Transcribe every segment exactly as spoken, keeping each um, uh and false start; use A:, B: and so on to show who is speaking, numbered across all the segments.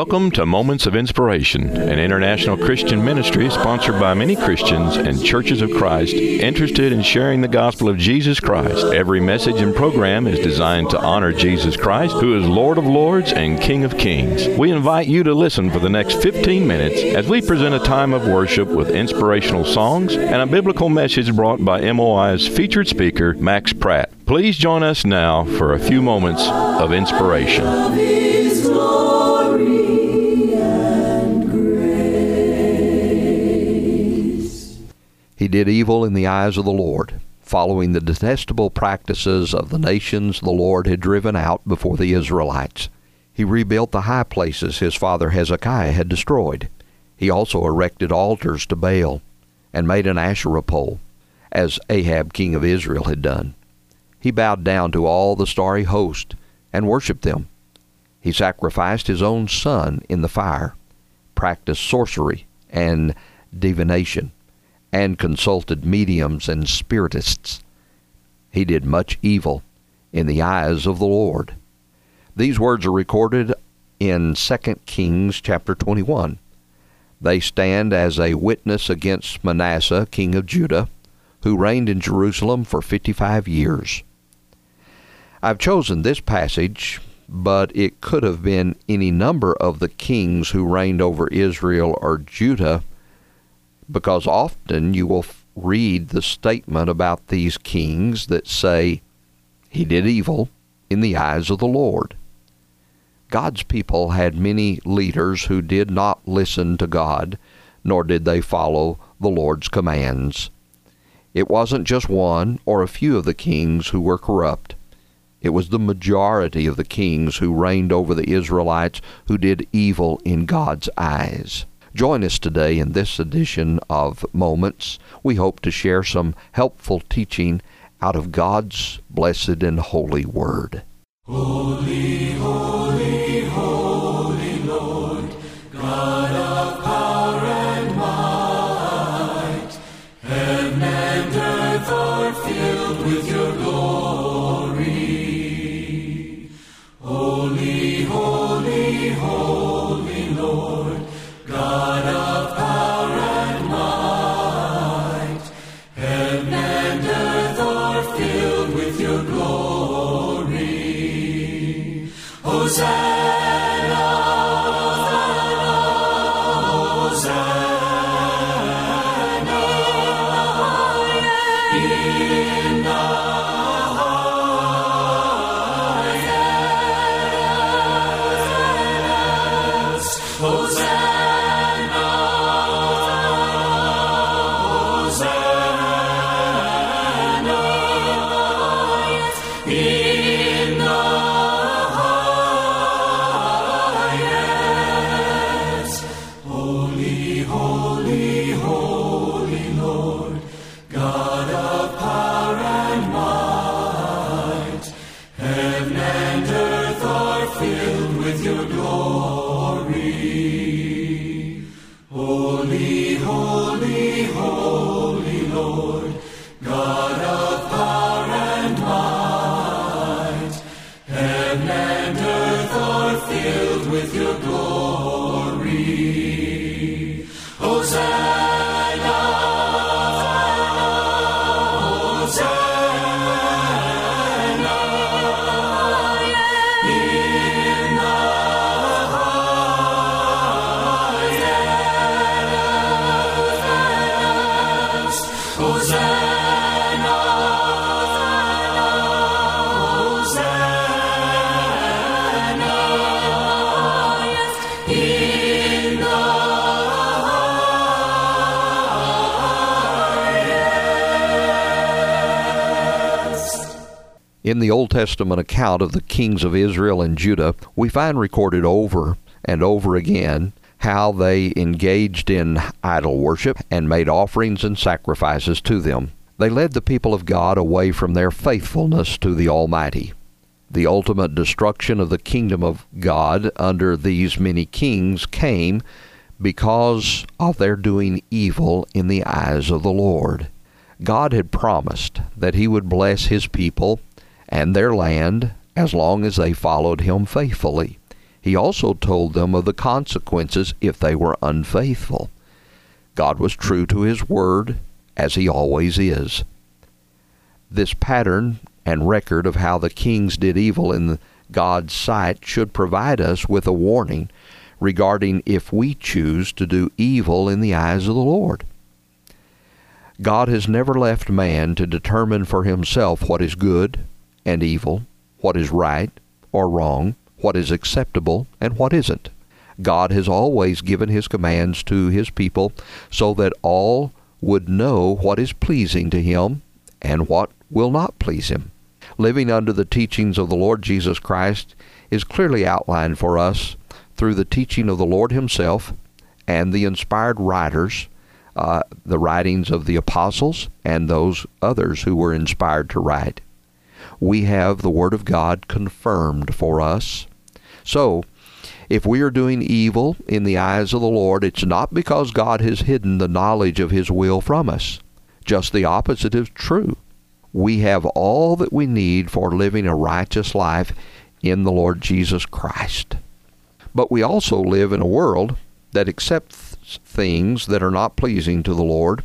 A: Welcome to Moments of Inspiration, an international Christian ministry sponsored by many Christians and churches of Christ interested in sharing the gospel of Jesus Christ. Every message and program is designed to honor Jesus Christ, who is Lord of Lords and King of Kings. We invite you to listen for the next fifteen minutes as we present a time of worship with inspirational songs and a biblical message brought by M O I's featured speaker, Max Pratt. Please join us now for a few moments of inspiration.
B: He did evil in the eyes of the Lord, following the detestable practices of the nations the Lord had driven out before the Israelites. He rebuilt the high places his father Hezekiah had destroyed. He also erected altars to Baal and made an Asherah pole, as Ahab king of Israel had done. He bowed down to all the starry host and worshipped them. He sacrificed his own son in the fire, practiced sorcery and divination, and consulted mediums and spiritists. He did much evil in the eyes of the Lord. These words are recorded in Second Kings chapter twenty-one. They stand as a witness against Manasseh, king of Judah, who reigned in Jerusalem for fifty-five years. I've chosen this passage, but it could have been any number of the kings who reigned over Israel or Judah, because often you will read the statement about these kings that say, he did evil in the eyes of the Lord. God's people had many leaders who did not listen to God, nor did they follow the Lord's commands. It wasn't just one or a few of the kings who were corrupt. It was the majority of the kings who reigned over the Israelites who did evil in God's eyes. Join us today in this edition of Moments. We hope to share some helpful teaching out of God's blessed and holy Word.
C: Holy, holy, holy Lord, God of power and might, heaven and earth are filled with your glory. Holy, holy, holy Lord, God of power and might, heaven and earth are filled with your glory. Hosanna, Hosanna, in the highest. Hosanna.
B: In the Old Testament account of the kings of Israel and Judah, we find recorded over and over again how they engaged in idol worship and made offerings and sacrifices to them. They led the people of God away from their faithfulness to the Almighty. The ultimate destruction of the kingdom of God under these many kings came because of their doing evil in the eyes of the Lord. God had promised that He would bless His people and their land as long as they followed Him faithfully. He also told them of the consequences if they were unfaithful. God was true to his word, as he always is. This pattern and record of how the kings did evil in God's sight should provide us with a warning regarding if we choose to do evil in the eyes of the Lord. God has never left man to determine for himself what is good and evil, what is right or wrong, what is acceptable and what isn't. God has always given his commands to his people so that all would know what is pleasing to him and what will not please him. Living under the teachings of the Lord Jesus Christ is clearly outlined for us through the teaching of the Lord himself and the inspired writers, uh, the writings of the apostles and those others who were inspired to write. We have the Word of God confirmed for us. So, if we are doing evil in the eyes of the Lord, it's not because God has hidden the knowledge of his will from us. Just the opposite is true. We have all that we need for living a righteous life in the Lord Jesus Christ. But we also live in a world that accepts things that are not pleasing to the Lord.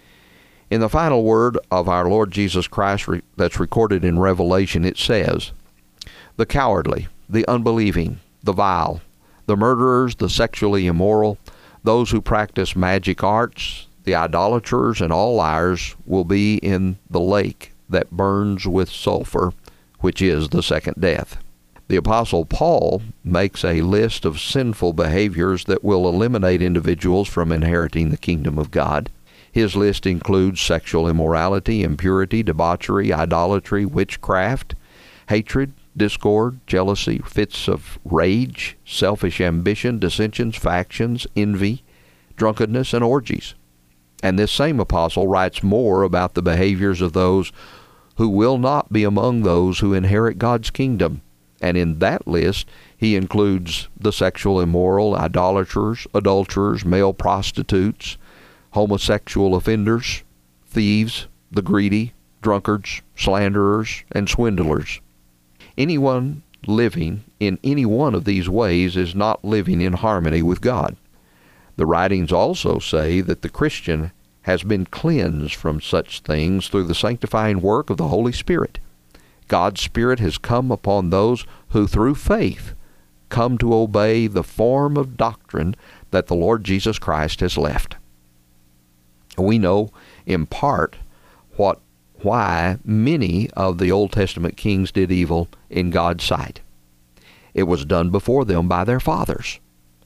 B: In the final word of our Lord Jesus Christ re- that's recorded in Revelation, it says, "The cowardly, the unbelieving, the vile, the murderers, the sexually immoral, those who practice magic arts, the idolaters, and all liars will be in the lake that burns with sulfur, which is the second death." The Apostle Paul makes a list of sinful behaviors that will eliminate individuals from inheriting the kingdom of God. His list includes sexual immorality, impurity, debauchery, idolatry, witchcraft, hatred, discord, jealousy, fits of rage, selfish ambition, dissensions, factions, envy, drunkenness, and orgies. And this same apostle writes more about the behaviors of those who will not be among those who inherit God's kingdom. And in that list, he includes the sexual immoral, idolaters, adulterers, male prostitutes, homosexual offenders, thieves, the greedy, drunkards, slanderers, and swindlers. Anyone living in any one of these ways is not living in harmony with God. The writings also say that the Christian has been cleansed from such things through the sanctifying work of the Holy Spirit. God's Spirit has come upon those who through faith come to obey the form of doctrine that the Lord Jesus Christ has left. We know in part what why many of the Old Testament kings did evil in God's sight. It was done before them by their fathers.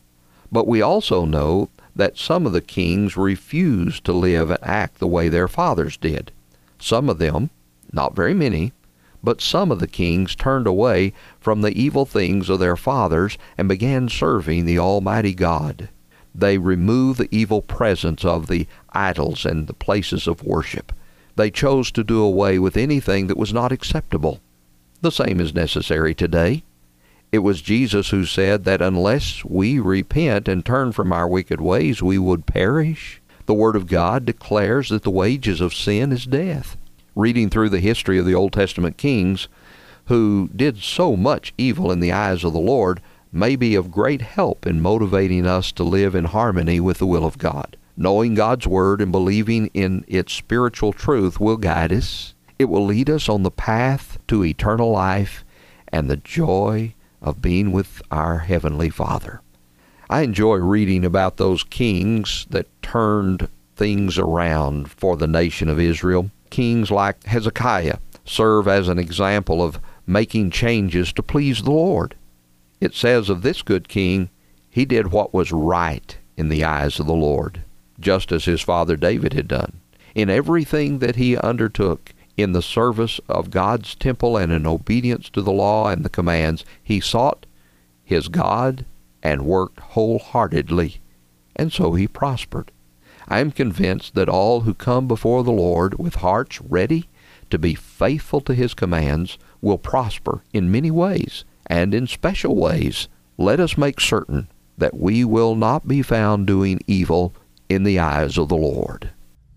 B: But we also know that some of the kings refused to live and act the way their fathers did. Some of them, not very many, but some of the kings turned away from the evil things of their fathers and began serving the Almighty God. They removed the evil presence of the idols and the places of worship. They chose to do away with anything that was not acceptable. The same is necessary today. It was Jesus who said that unless we repent and turn from our wicked ways, we would perish. The Word of God declares that the wages of sin is death. Reading through the history of the Old Testament kings who did so much evil in the eyes of the Lord may be of great help in motivating us to live in harmony with the will of God. Knowing God's Word and believing in its spiritual truth will guide us. It will lead us on the path to eternal life and the joy of being with our Heavenly Father. I enjoy reading about those kings that turned things around for the nation of Israel. Kings like Hezekiah serve as an example of making changes to please the Lord. It says of this good king, he did what was right in the eyes of the Lord, just as his father David had done. In everything that he undertook in the service of God's temple and in obedience to the law and the commands, he sought his God and worked wholeheartedly, and so he prospered. I am convinced that all who come before the Lord with hearts ready to be faithful to his commands will prosper in many ways, and in special ways. Let us make certain that we will not be found doing evil in the eyes of the Lord.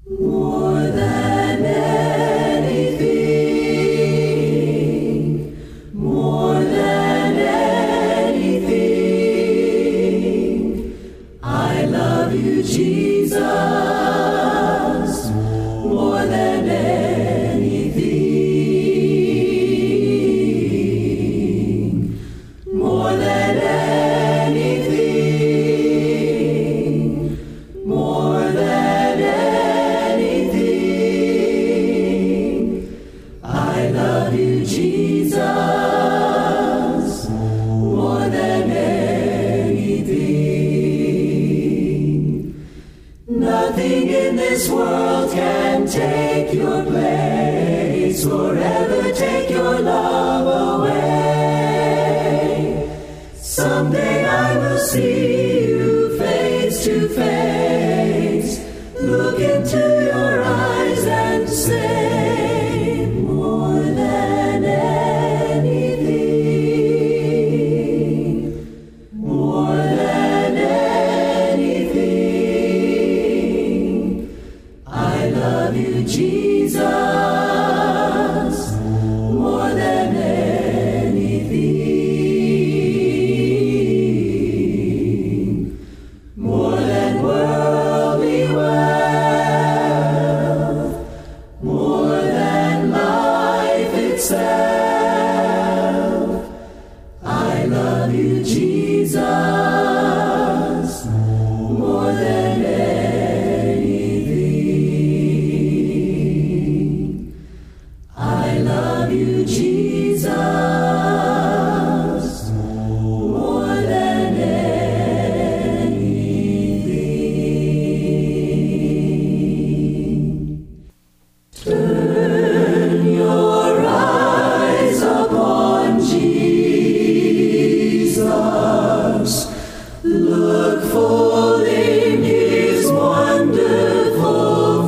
C: More than anything, more than anything. take your place, forever take your love away. Someday I will see you face to face, look into your eyes and say, more than anything, more than anything, I love you, Jesus, more than anything, more than worldly wealth, more than life itself. I love you, Jesus, more than anything. I love you, Jesus, more than anything. Turn your eyes upon Jesus. Look full in his wonderful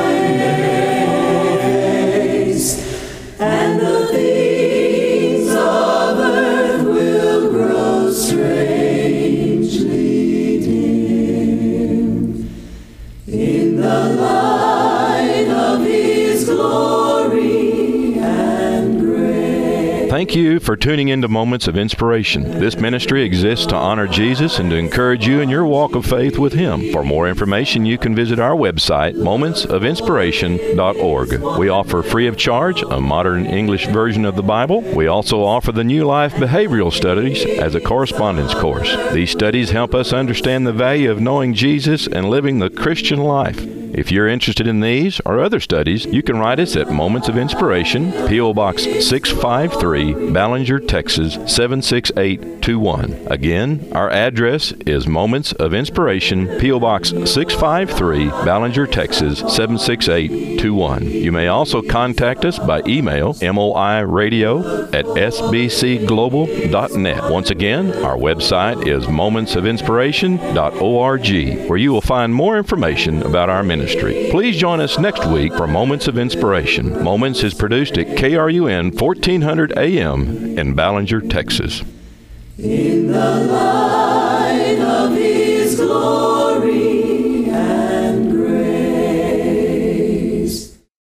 C: face, and the things of earth will grow strangely dim in the light of his glory and grace.
A: Thank you for tuning into Moments of Inspiration. This ministry exists to honor Jesus and to encourage you in your walk of faith with Him. For more information, you can visit our website, moments of inspiration dot org. We offer free of charge a modern English version of the Bible. We also offer the New Life Behavioral Studies as a correspondence course. These studies help us understand the value of knowing Jesus and living the Christian life. If you're interested in these or other studies, you can write us at Moments of Inspiration, P O. Box six five three, Ballinger, Texas seven six eight two one. Again, our address is Moments of Inspiration, P O. Box six five three, Ballinger, Texas seven six eight two one. You may also contact us by email, moiradio at s b c global dot net. Once again, our website is moments of inspiration dot org, where you will find more information about our ministry. Please join us next week for Moments of Inspiration. Moments is produced at K R U N fourteen hundred A M in Ballinger, Texas.
C: In the light of his glory.